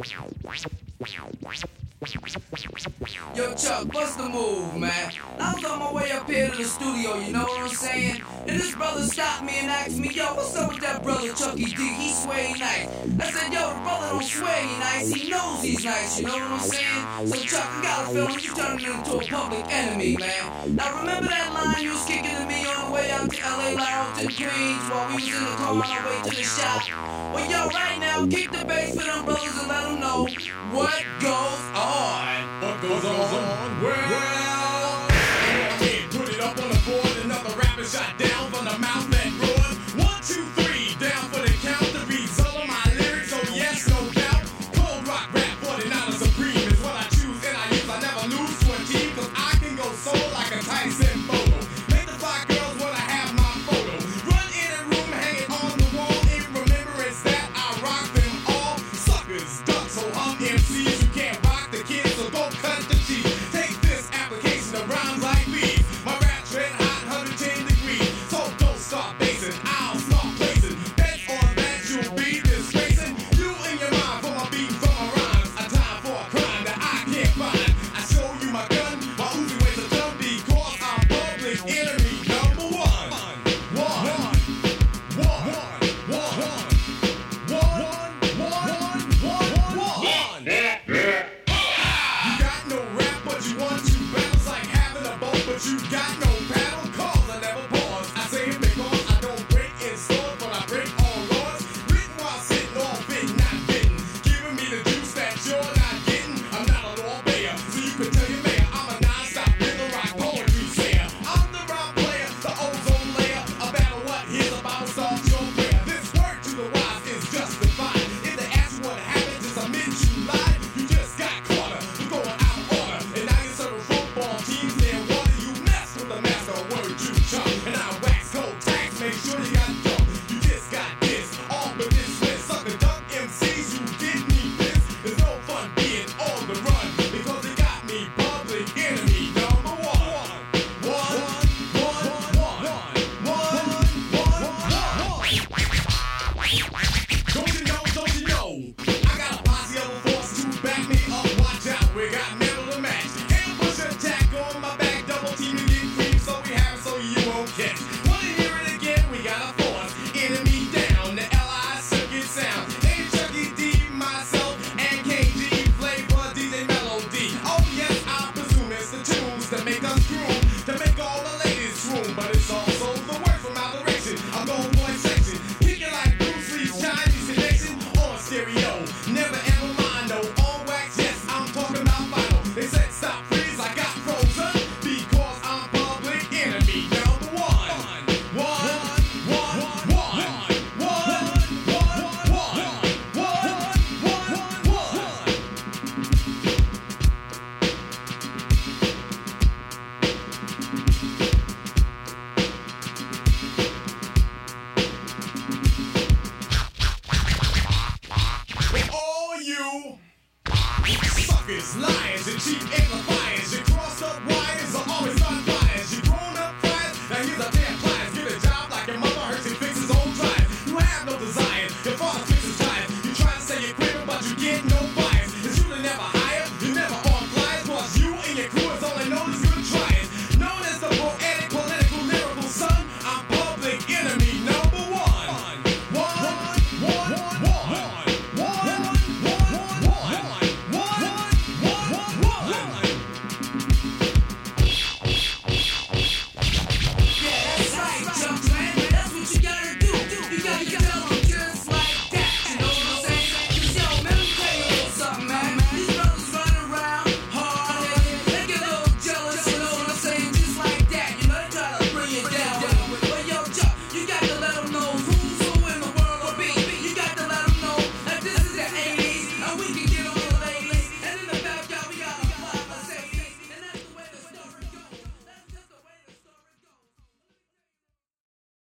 Yo, Chuck, what's the move, man? I was on my way up here to the studio, you know what I'm saying? And this brother stopped me and asked me, yo, what's up with that brother Chucky D? He sway nice. I said, yo, the brother don't sway nice, he knows he's nice, you know what I'm saying? So, Chuck, I got a feeling you turning into a public enemy, man. Now, remember that line you was kicking to me on the way out to LA Lounge and Queens while we was in the car on our way to the shop? Well, yo, right now, kick the bass for them brothers and let them know what goes on. What goes on? Well, put it up on the board. Another rapper shot down from the mouth that roared. 1, 2, 3, down for the count. The beats all of my lyrics, oh yes, no doubt. Cold rock rap, 49 supreme is what I choose and I use. I never lose to a team, cause I can go solo like a Tyson photo. Make the fly girls wanna have my photo. Run in a room, hang it on the wall in remembrance that I rock them all. Suckers, ducks, so MCs who can't rock the kids, so go cut the cheese. Take this application of rhymes like these. My rap tread hot, 110 degrees. So don't start basing, I'll start placing. Bet on that you'll be disgracing. You in your mind for my beat, for my rhymes. A time for a crime that I can't find. I show you my gun, my Uzi weighs a ton because I'm public enemy number one. You got no rap, but you want to battles like having a boat, but you got no paddle. Cause I never pause. I say it because I don't break in stores, but I break all laws. Written while sitting all fit, not bitten. Giving me the juice that you're not getting. I'm not a law payer, so you can tell your mayor I'm a non-stop rhythm rock poetry sayer. I'm the rhyme player, the ozone layer. A battle what here's about start your prayer. This word to the wise is justified. If they ask you what happened, just admit you lied. You just got caught up, you're going out of order. And now you're serving football teams near water. You mess with the master word you chunk. And I wax cold tax, make sure you got dump. You just got this, all but this with sucker duck MCs. You give me this. There's no fun being on the run because they got me public enemy number one. Don't you know? I got a posse of a force to back me up. Watch out, we got metal to match. Ambush attack on my back, double team to get cream, so we have it so you won't catch. Wanna hear it again? We got a force, enemy down, the LI circuit sound. Hey, Chucky D, myself, and KG, Flavor, DJ Melody. Oh yes, I presume it's the tunes that make us groove, to make all the ladies swoon. But it's also the word from moderation. I'm going boy section, kicking like Bruce Lee's Chinese connection on stereo. Never ever mind, no on wax. Yes, I'm talking about vinyl. They said stop, please, I got frozen because I'm public enemy number one. For all you suckers, lions, and cheap amplifiers.